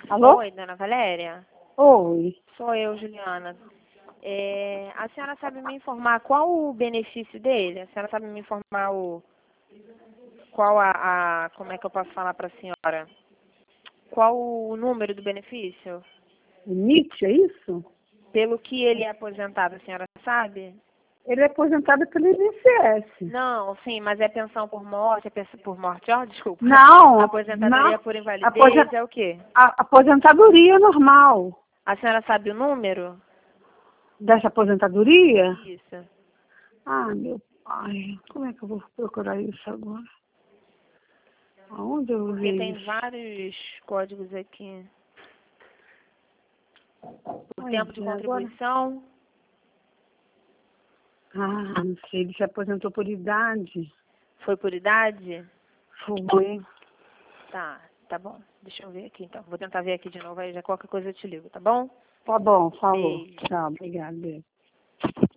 Alô? Oi, dona Valéria. Oi. Sou eu, Juliana. A senhora sabe me informar qual o benefício dele? A senhora sabe me informar como é que eu posso falar para a senhora? Qual o número do benefício? O NIT, é isso? Pelo que ele é aposentado, a senhora sabe? Ele é aposentado pelo INSS. Não, sim, mas é pensão por morte, por morte, ó, desculpa. Não, Aposentadoria não. por invalidez é o quê? Aposentadoria normal. A senhora sabe o número? Dessa aposentadoria? Isso. Ah, meu pai. Como é que eu vou procurar isso agora? Aonde eu Porque vi tem isso? vários códigos aqui. O Ai, tempo de agora... contribuição. Ah, não sei. Ele se aposentou por idade. Foi por idade? Foi. Tá bom. Deixa eu ver aqui então. Vou tentar ver aqui de novo, aí já qualquer coisa eu te ligo, tá bom? Tá bom, falou. Beijo. Tchau, obrigada.